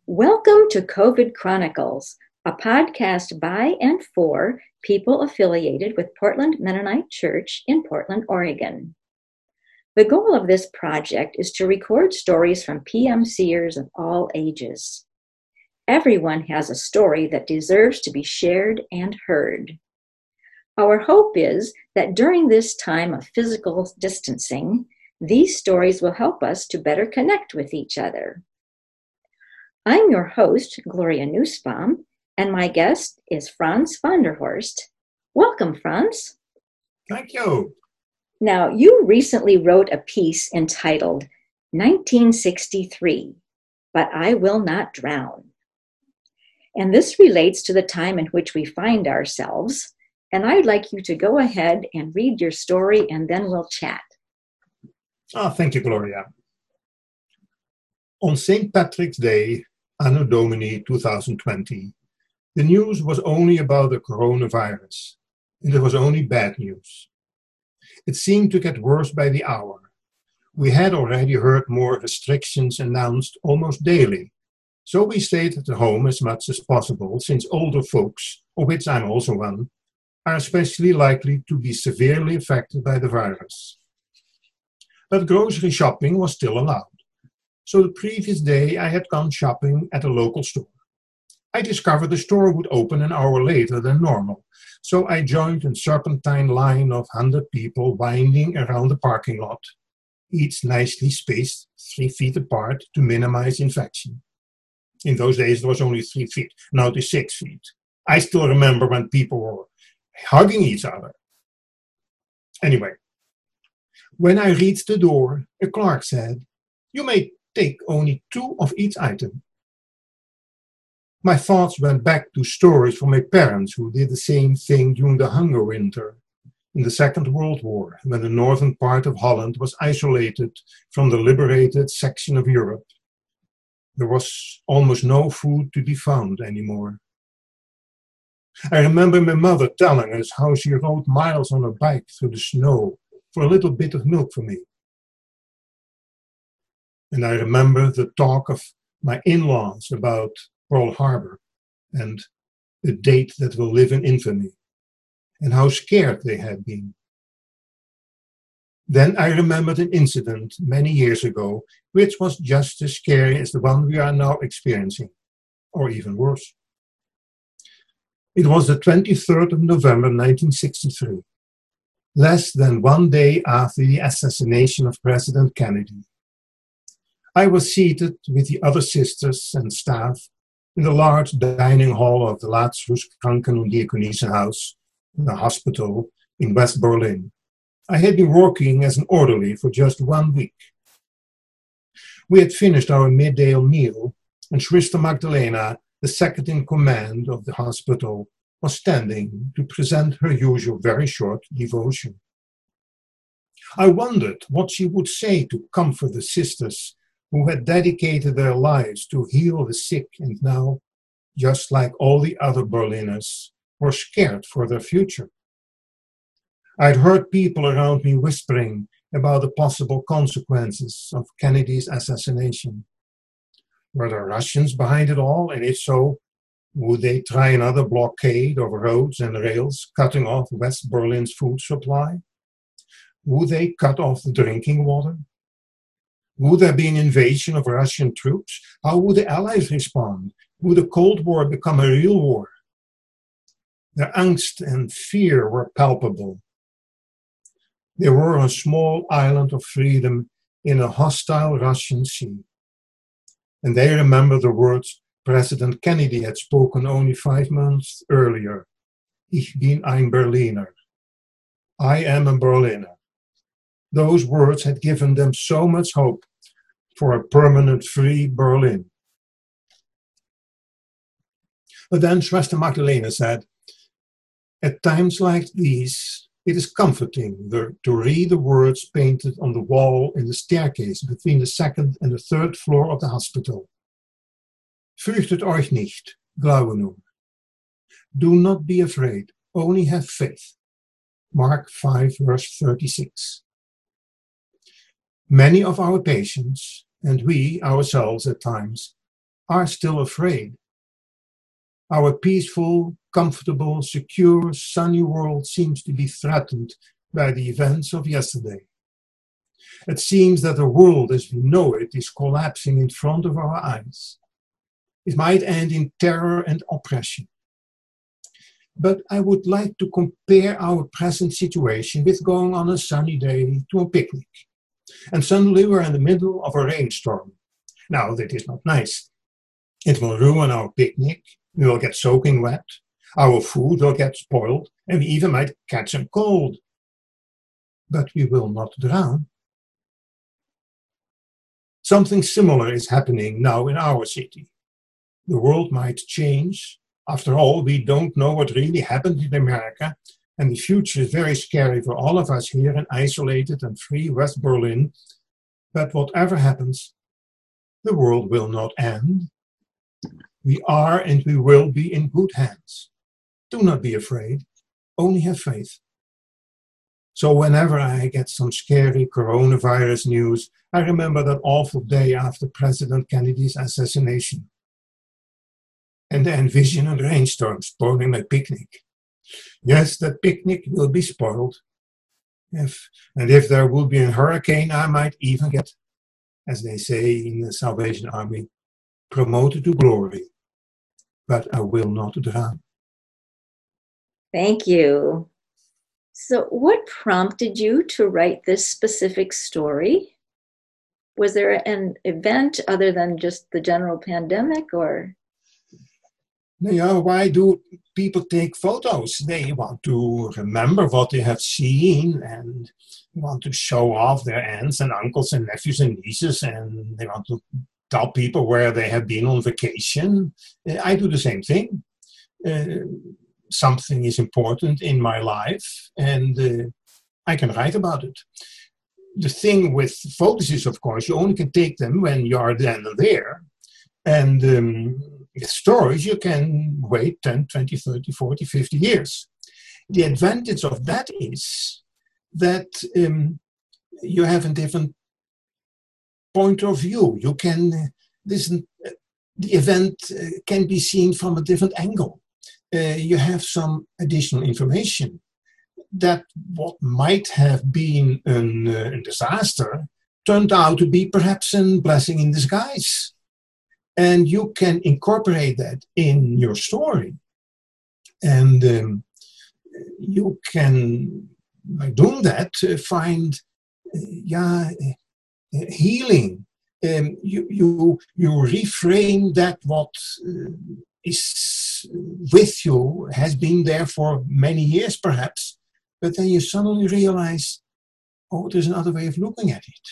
Welcome to COVID Chronicles, a podcast by and for people affiliated with Portland Mennonite Church in Portland, Oregon. The goal of this project is to record stories from PMCers of all ages. Everyone has a story that deserves to be shared and heard. Our hope is that during this time of physical distancing, these stories will help us to better connect with each other. I'm your host, Gloria Nussbaum, and my guest is Franz van der Horst. Welcome, Franz. Thank you. Now, you recently wrote a piece entitled 1963, But I Will Not Drown. And this relates to the time in which we find ourselves, and I'd like you to go ahead and read your story, and then we'll chat. Thank you, Gloria. On St. Patrick's Day, Anno Domini 2020, the news was only about the coronavirus, and it was only bad news. It seemed to get worse by the hour. We had already heard more restrictions announced almost daily, so we stayed at home as much as possible, since older folks, of which I'm also one, are especially likely to be severely affected by the virus. But grocery shopping was still allowed. So the previous day I had gone shopping at a local store. I discovered the store would open an hour later than normal, so I joined a serpentine line of 100 people winding around the parking lot, each nicely spaced 3 feet apart to minimize infection. In those days it was only 3 feet, now it is 6 feet. I still remember when people were hugging each other. Anyway, when I reached the door, a clerk said, "You may take only 2 of each item." My thoughts went back to stories from my parents who did the same thing during the hunger winter in the Second World War, when the northern part of Holland was isolated from the liberated section of Europe. There was almost no food to be found anymore. I remember my mother telling us how she rode miles on a bike through the snow for a little bit of milk for me. And I remember the talk of my in-laws about Pearl Harbor and the date that will live in infamy, and how scared they had been. Then I remembered an incident many years ago, which was just as scary as the one we are now experiencing, or even worse. It was the 23rd of November 1963, less than 1 day after the assassination of President Kennedy. I was seated with the other sisters and staff in the large dining hall of the Lazarus Kranken- und Diakonissenhaus, the hospital in West Berlin. I had been working as an orderly for just 1 week. We had finished our midday meal, and Schwester Magdalena, the second in command of the hospital, was standing to present her usual very short devotion. I wondered what she would say to comfort the sisters who had dedicated their lives to heal the sick and now, just like all the other Berliners, were scared for their future. I'd heard people around me whispering about the possible consequences of Kennedy's assassination. Were there Russians behind it all? And if so, would they try another blockade of roads and rails, cutting off West Berlin's food supply? Would they cut off the drinking water? Would there be an invasion of Russian troops? How would the Allies respond? Would the Cold War become a real war? Their angst and fear were palpable. They were on a small island of freedom in a hostile Russian sea. And they remember the words President Kennedy had spoken only 5 months earlier. Ich bin ein Berliner. I am a Berliner. Those words had given them so much hope for a permanent free Berlin. But then Schwester Magdalena said, "At times like these, it is comforting to read the words painted on the wall in the staircase between the second and the third floor of the hospital. Fürchtet euch nicht, glaube nur. Do not be afraid, only have faith." Mark 5, verse 36. Many of our patients, and we ourselves at times, are still afraid. Our peaceful, comfortable, secure, sunny world seems to be threatened by the events of yesterday. It seems that the world as we know it is collapsing in front of our eyes. It might end in terror and oppression. But I would like to compare our present situation with going on a sunny day to a picnic. And suddenly we're in the middle of a rainstorm. Now, that is not nice. It will ruin our picnic. We will get soaking wet. Our food will get spoiled, and we even might catch a cold. But we will not drown. Something similar is happening now in our city. The world might change. After all, we don't know what really happened in America, and the future is very scary for all of us here in isolated and free West Berlin. But whatever happens, the world will not end. We are and we will be in good hands. Do not be afraid, only have faith. So whenever I get some scary coronavirus news, I remember that awful day after President Kennedy's assassination. And I envision a rainstorm spoiling my picnic. Yes, that picnic will be spoiled. If there will be a hurricane, I might even get, as they say in the Salvation Army, promoted to glory. But I will not drown. Thank you. So what prompted you to write this specific story? Was there an event other than just the general pandemic, or? Yeah, why do people take photos? They want to remember what they have seen, and they want to show off their aunts and uncles and nephews and nieces, and they want to tell people where they have been on vacation. I do the same thing. Something is important in my life, and I can write about it. The thing with photos is, of course, you only can take them when you are then and there. And stories, you can wait 10, 20, 30, 40, 50 years. The advantage of that is that you have a different point of view. You can, the event can be seen from a different angle. You have some additional information that what might have been a disaster turned out to be perhaps a blessing in disguise. And you can incorporate that in your story. And you can, by doing that, find healing. You reframe that what is with you, has been there for many years perhaps, but then you suddenly realize, oh, there's another way of looking at it.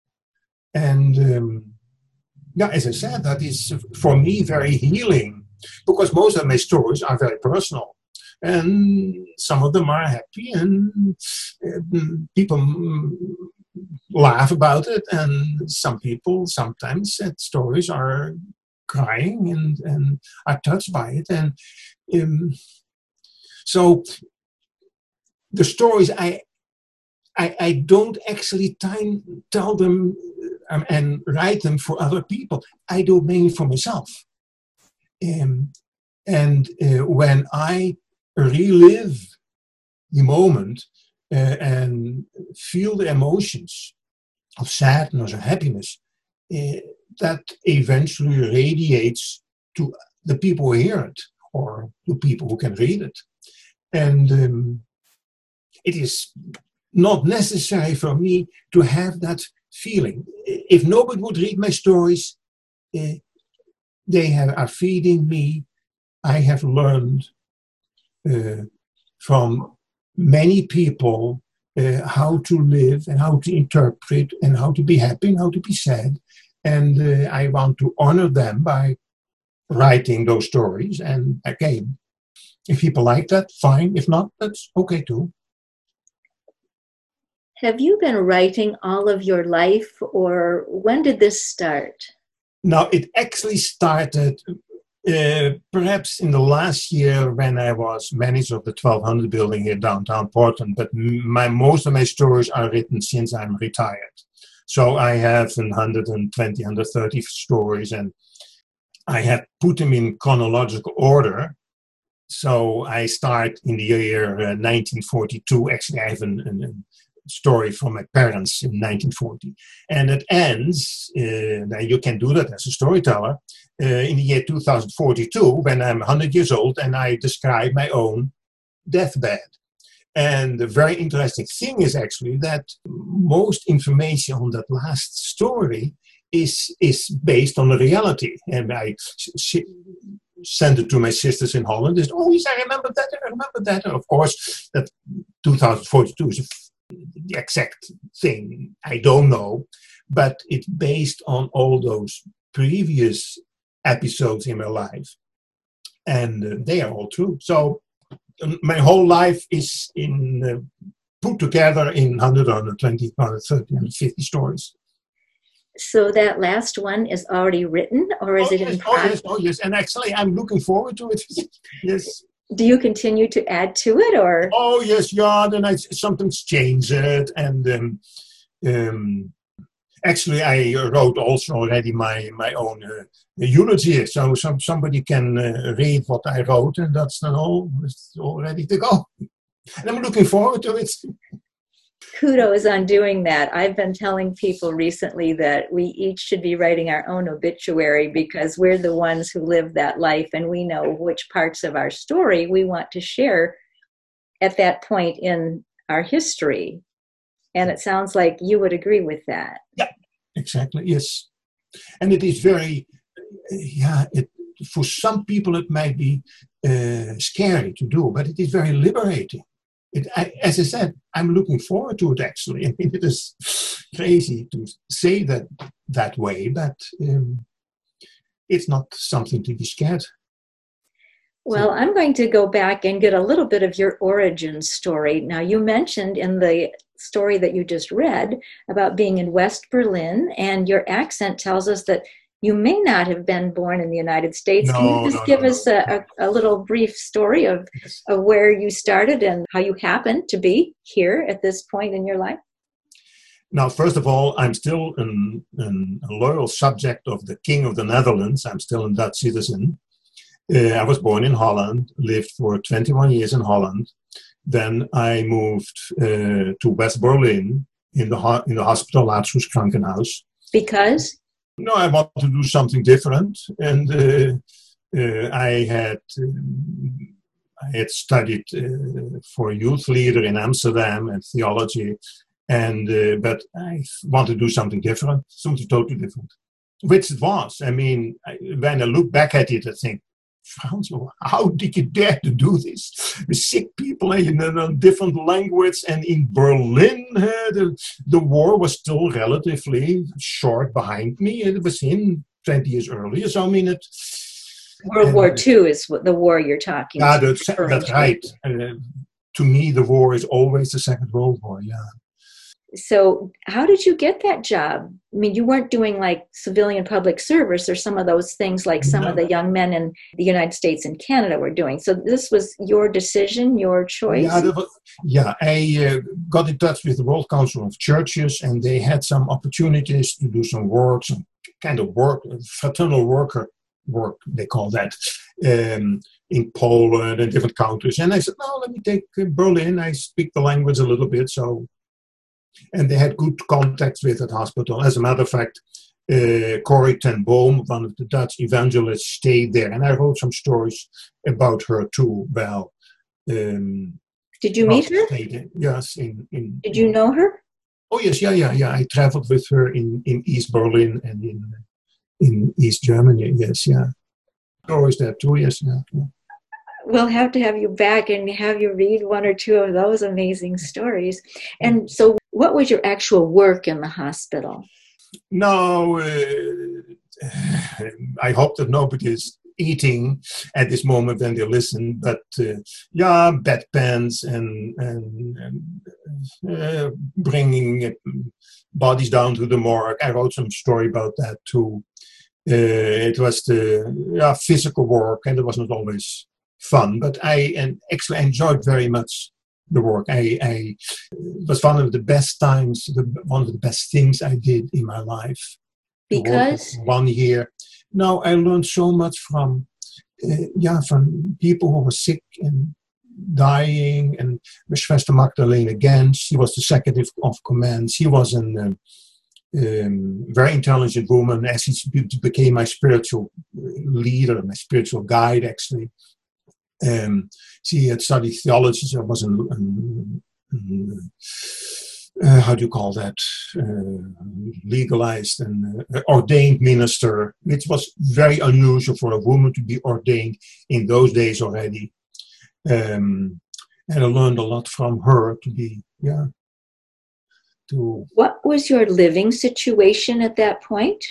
And as I said, that is for me very healing, because most of my stories are very personal, and some of them are happy, and people laugh about it, and some people sometimes at stories are crying and are touched by it. And so the stories, I don't actually tell them and write them for other people. I do it mainly for myself. And when I relive the moment and feel the emotions of sadness or happiness, that eventually radiates to the people who hear it, or to people who can read it. And it is not necessary for me to have that feeling. If nobody would read my stories, they are feeding me. I have learned from many people how to live and how to interpret and how to be happy and how to be sad. And I want to honor them by writing those stories. And again, if people like that, fine. If not, that's okay too. Have you been writing all of your life, or when did this start? Now, it actually started perhaps in the last year when I was manager of the 1200 building here downtown Portland, but most of my stories are written since I'm retired. So I have 120, 130 stories, and I had put them in chronological order. So I start in the year 1942. Actually, I have a story from my parents in 1940. And it ends, now you can do that as a storyteller, in the year 2042, when I'm 100 years old and I describe my own deathbed. And the very interesting thing is actually that most information on that last story is based on the reality. And I sent it to my sisters in Holland. They said, oh, yes, I remember that. And of course, that 2042 is the exact thing. I don't know. But it's based on all those previous episodes in my life. And they are all true. So my whole life is put together in 100, 120, 130, 150 stories. So that last one is already written, or is it in progress? Oh, yes. And actually, I'm looking forward to it. Yes. Do you continue to add to it, or? Oh, yes, yeah. Then I sometimes change it. And actually, I wrote also already my own eulogy. So somebody can read what I wrote, and that's then it's all ready to go. And I'm looking forward to it. Kudos on doing that. I've been telling people recently that we each should be writing our own obituary, because we're the ones who live that life, and we know which parts of our story we want to share at that point in our history. And it sounds like you would agree with that. Yeah, exactly. Yes. And it is very, for some people it might be scary to do, but it is very liberating. As I said, I'm looking forward to it, actually. I mean, it is crazy to say that way, but it's not something to be scared. Well, I'm going to go back and get a little bit of your origin story. Now, you mentioned in the story that you just read about being in West Berlin, and your accent tells us that you may not have been born in the United States. Can you just give us a little brief story of where you started and how you happened to be here at this point in your life? Now, first of all, I'm still a loyal subject of the King of the Netherlands. I'm still a Dutch citizen. I was born in Holland, lived for 21 years in Holland. Then I moved to West Berlin in the hospital Lazarus Krankenhaus. Because? No, I wanted to do something different, and I had studied for a youth leader in Amsterdam and theology, but I wanted to do something different, something totally different, which it was. I mean, when I look back at it, I think, Frans, how did you dare to do this? With sick people in a different language, and in Berlin, the war was still relatively short behind me. It was in 20 years earlier, so I mean World War II is the war you're talking about. Yeah, that's right. To me, the war is always the Second World War, yeah. So how did you get that job? I mean, you weren't doing like civilian public service or some of those things like some of the young men in the United States and Canada were doing. So this was your decision, your choice? I got in touch with the World Council of Churches, and they had some opportunities to do some work, some kind of work, fraternal work, they call that, in Poland and different countries. And I said, no, let me take Berlin. I speak the language a little bit, so... And they had good contacts with that hospital. As a matter of fact, Corrie ten Boom, one of the Dutch evangelists, stayed there. And I wrote some stories about her too. Well, did you meet her? Yes. Did you know her? Oh, yes. Yeah. I traveled with her in East Berlin and in East Germany. Yes, yeah. Stories there too, yes, yeah. We'll have to have you back and have you read one or two of those amazing stories. And so what was your actual work in the hospital? No, I hope that nobody is eating at this moment when they listen, but bedpans and bringing bodies down to the morgue. I wrote some story about that too. It was the physical work, and it wasn't always fun, but I actually enjoyed very much the work. It was one of the best times, one of the best things I did in my life. Because? 1 year, no, I learned so much from people who were sick and dying, and Schwester Magdalene again. She was the second of command. She was a very intelligent woman. As she became my spiritual leader, my spiritual guide, actually. She had studied theology. She was how do you call that? Legalized and ordained minister. It was very unusual for a woman to be ordained in those days already. And I learned a lot from her What was your living situation at that point?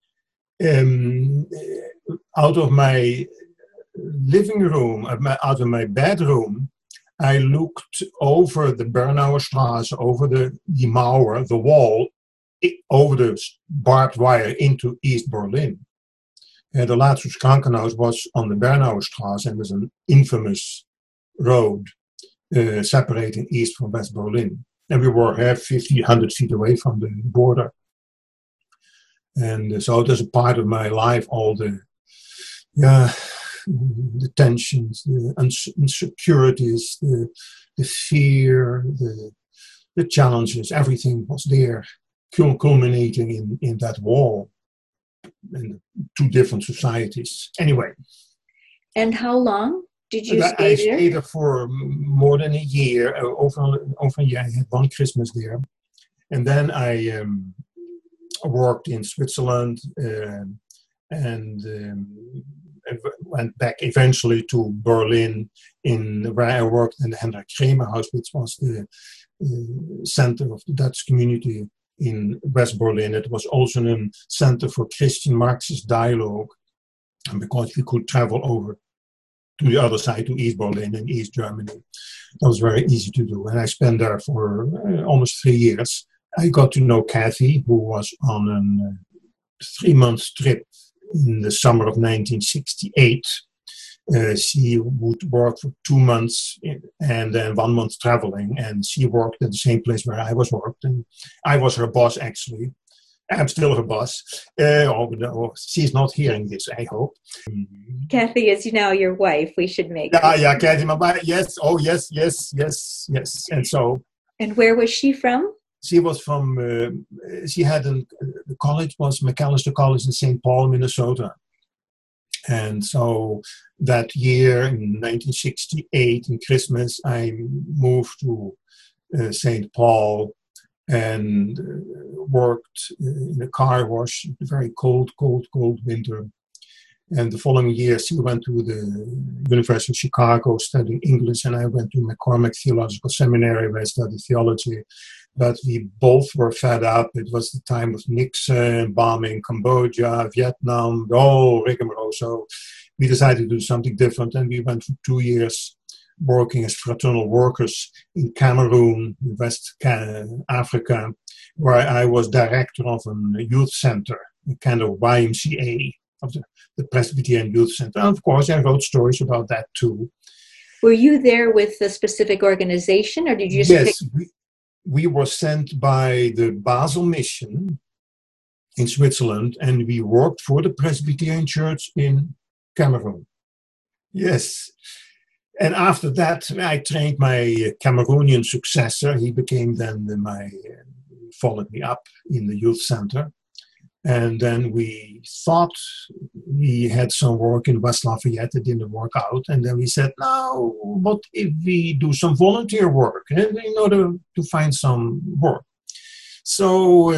Out of my living room, out of my bedroom, I looked over the Bernauer Straße, over the Mauer, the wall, over the barbed wire into East Berlin. The Lazarus Krankenhaus was on the Bernauer Straße, and was an infamous road separating East from West Berlin. And we were 50, 100 feet away from the border. And so it was a part of my life, all the tensions, the insecurities, the fear, the challenges, everything was there, culminating in that wall, in two different societies. Anyway. And how long did you stay there? I stayed there for more than a year, over a year. I had one Christmas there. And then I worked in Switzerland and went back eventually to Berlin, where I worked in the Hendrik Kremer House, which was the center of the Dutch community in West Berlin. It was also a center for Christian Marxist dialogue, and because we could travel over to the other side, to East Berlin and East Germany, that was very easy to do. And I spent there for almost 3 years. I got to know Kathy, who was on a 3-month trip in the summer of 1968. She would work for 2 months and then 1 month traveling, and she worked at the same place where I was worked, and I was her boss, actually. I'm still her boss. She's not hearing this, I hope. Kathy is now your wife. We should make Kathy, my wife. Yes. Oh, yes. And so. And where was she from? She was from. She had the college was Macalester College in St. Paul, Minnesota. And so that year in 1968, in Christmas, I moved to St. Paul and worked in a car wash, a very cold winter. And the following year, she went to the University of Chicago studying English, and I went to McCormick Theological Seminary where I studied theology. But we both were fed up. It was the time of Nixon, bombing Cambodia, Vietnam, the whole rigmarole. So we decided to do something different, and we went for 2 years working as fraternal workers in Cameroon, in West Africa, where I was director of a youth center, a kind of YMCA of the Presbyterian Youth Center. And of course, I wrote stories about that too. Were you there with a specific organization, or did you just Yes, we were sent by the Basel Mission in Switzerland, and we worked for the Presbyterian Church in Cameroon. Yes. And after that, I trained my Cameroonian successor. He became then followed me up in the youth center. And then we thought we had some work in West Lafayette. It didn't work out. And then we said, no, what if we do some volunteer work in order to find some work? So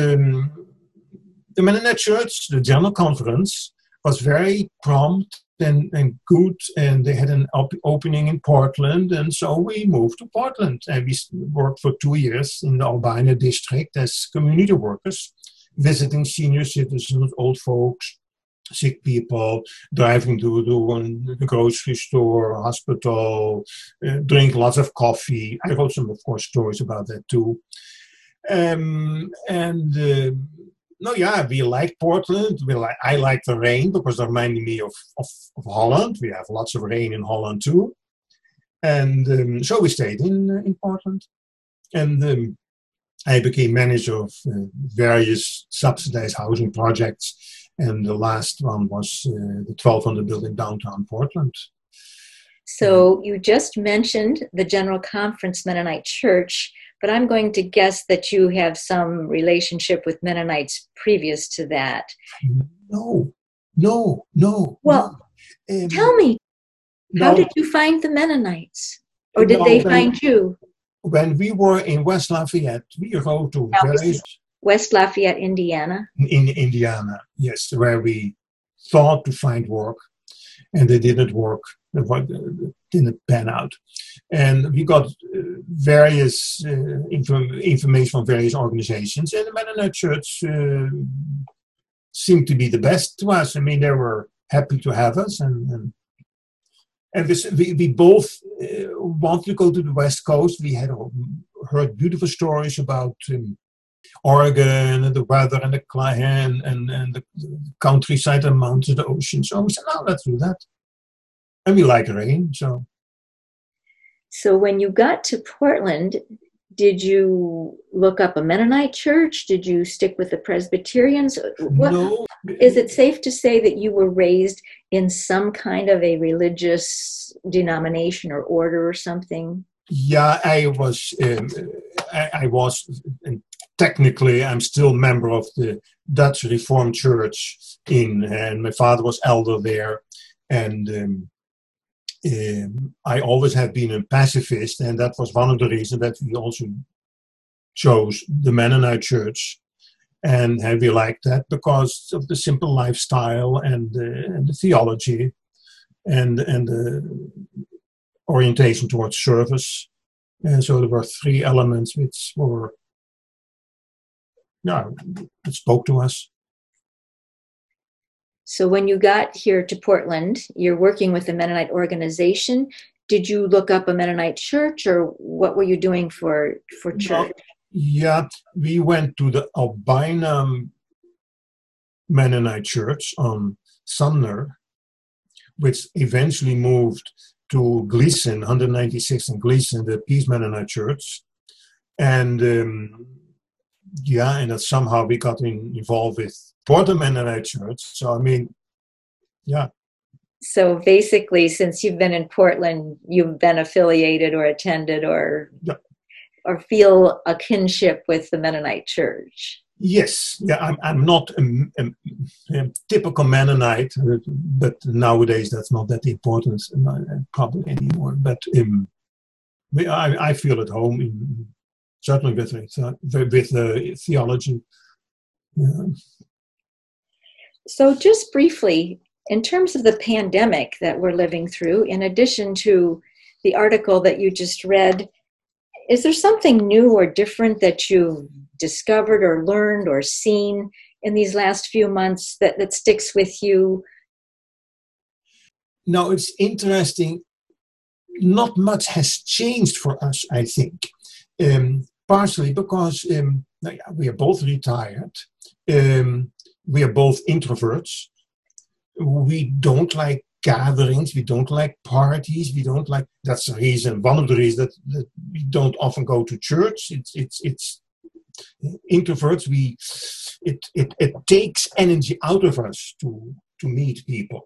the Mennonite Church, the General Conference, was very prompt and good, and they had an opening in Portland, and so we moved to Portland, and we worked for 2 years in the Albina district as community workers, visiting senior citizens, old folks, sick people, driving to the grocery store, hospital, drink lots of coffee. I wrote some, of course, stories about that too. We like Portland. I like the rain because it reminded me of Holland. We have lots of rain in Holland too. And so we stayed in Portland. And I became manager of various subsidized housing projects. And the last one was the 1200 building downtown Portland. So you just mentioned the General Conference Mennonite Church, but I'm going to guess that you have some relationship with Mennonites previous to that. No. Well, tell me, how did you find the Mennonites? Or did they find you? When we were in West Lafayette, we rode to West Lafayette, Indiana? In Indiana, yes, where we thought to find work, and they didn't work. It didn't pan out. And we got various information from various organizations, and the Mennonite Church seemed to be the best to us. I mean, they were happy to have us, and we both wanted to go to the West Coast. We had heard beautiful stories about Oregon and the weather and the climate and the countryside and mountains, the ocean. So we said, "No, let's do that." And we like rain, so. So when you got to Portland, did you look up a Mennonite church? Did you stick with the Presbyterians? No. Is it safe to say that you were raised in some kind of a religious denomination or order or something? Yeah, I was. I was. Technically, I'm still a member of the Dutch Reformed Church and my father was elder there, and. I always have been a pacifist, and that was one of the reasons that we also chose the Mennonite Church. And we liked that because of the simple lifestyle and the theology and the orientation towards service. And so there were three elements which were, it spoke to us. So when you got here to Portland, you're working with a Mennonite organization. Did you look up a Mennonite church, or what were you doing for church? Yeah, we went to the Albina Mennonite Church on Sumner, which eventually moved to Gleason, 196 in Gleason, the Peace Mennonite Church. And and that somehow we got involved with Portland Mennonite Church. So, I mean, yeah. So basically, since you've been in Portland, you've been affiliated or attended or feel a kinship with the Mennonite Church. Yes. Yeah, I'm not a typical Mennonite, but nowadays that's not that important probably anymore. But I feel at home, certainly with the theology. Yeah. So just briefly, in terms of the pandemic that we're living through, in addition to the article that you just read, is there something new or different that you've discovered or learned or seen in these last few months that sticks with you? No, it's interesting. Not much has changed for us, I think. Partially because we are both retired. We are both introverts. We don't like gatherings. We don't like parties. We don't like. That's the reason. One of the reasons that we don't often go to church. It's introverts. It takes energy out of us to meet people.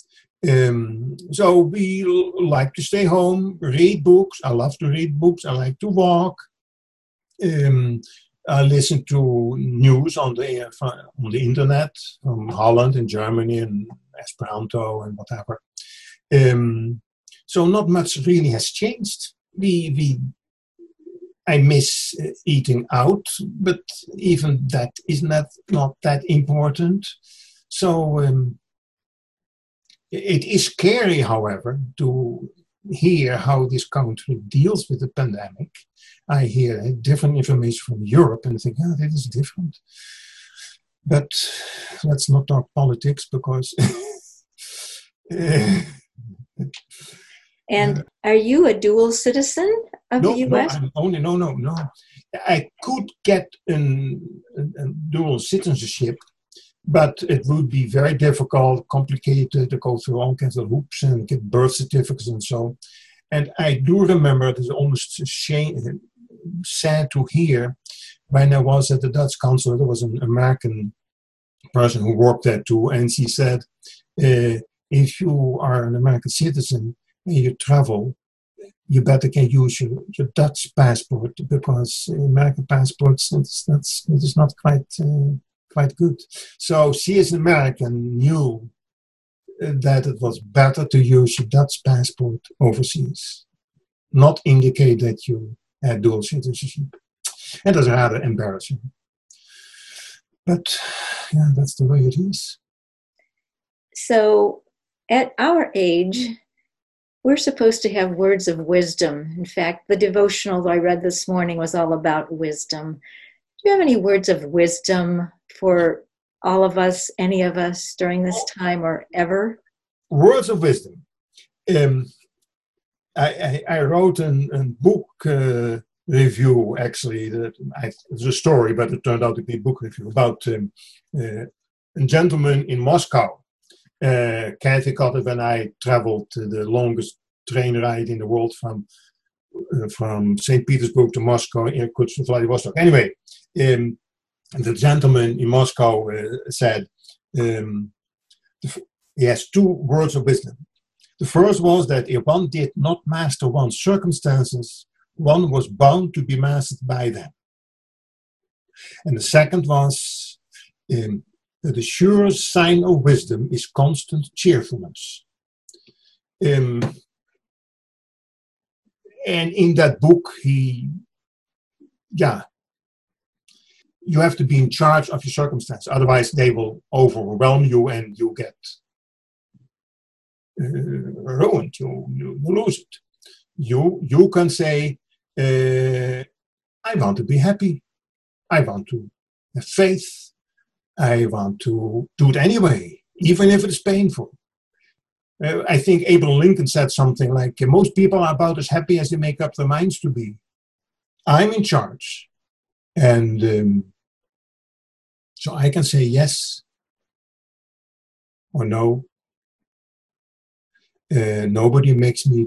So we like to stay home, read books. I love to read books. I like to walk. I listen to news on the internet from Holland and Germany and Esperanto and whatever. So not much really has changed. I miss eating out, but even that is not that important. So it is scary, however, to hear how this country deals with the pandemic. I hear different information from Europe and think, that is different. But let's not talk politics because... And are you a dual citizen of the U.S.? No. I could get a dual citizenship, but it would be very difficult, complicated to go through all kinds of hoops and get birth certificates and so. And I do remember it is almost sad to hear when I was at the Dutch consulate. There was an American person who worked there too, and she said, if you are an American citizen and you travel, you better can use your Dutch passport, because American passports, it is not quite good. So she, as an American, knew that it was better to use your Dutch passport overseas, not indicate that you had dual citizenship. And that's rather embarrassing. But yeah, that's the way it is. So at our age, we're supposed to have words of wisdom. In fact, the devotional I read this morning was all about wisdom. Do you have any words of wisdom for all of us, any of us, during this time or ever? Words of wisdom. I wrote a book review, actually. It's a story, but it turned out to be a book review about a gentleman in Moscow. Kathy caught it when I traveled the longest train ride in the world from St. Petersburg to Moscow, Irkutsk to Vladivostok. Anyway, the gentleman in Moscow said he has two words of wisdom. The first was that if one did not master one's circumstances, one was bound to be mastered by them. And the second was that the surest sign of wisdom is constant cheerfulness. And in that book, you have to be in charge of your circumstances. Otherwise, they will overwhelm you and you get ruined. You lose it. You can say, I want to be happy. I want to have faith. I want to do it anyway, even if it's painful. I think Abraham Lincoln said something like, most people are about as happy as they make up their minds to be. I'm in charge. And so I can say yes or no. Nobody makes me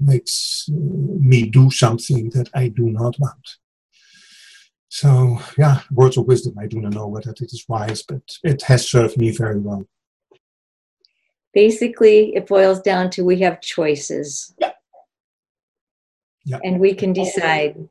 do something that I do not want. So, yeah, words of wisdom. I do not know whether it is wise, but it has served me very well. Basically, it boils down to we have choices. Yeah. Yeah. And we can decide.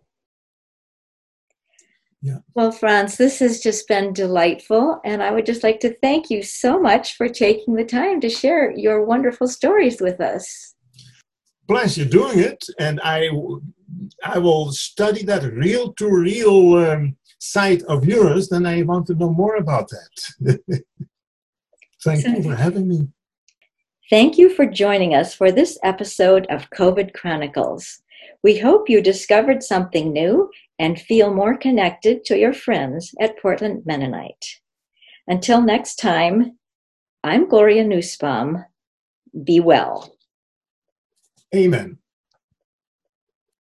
Yeah. Well, Franz, this has just been delightful, and I would just like to thank you so much for taking the time to share your wonderful stories with us. Pleasure doing it, and I will study that reel-to-reel site of yours, and I want to know more about that. Thank you for having me. Thank you for joining us for this episode of COVID Chronicles. We hope you discovered something new and feel more connected to your friends at Portland Mennonite. Until next time, I'm Gloria Nussbaum. Be well. Amen.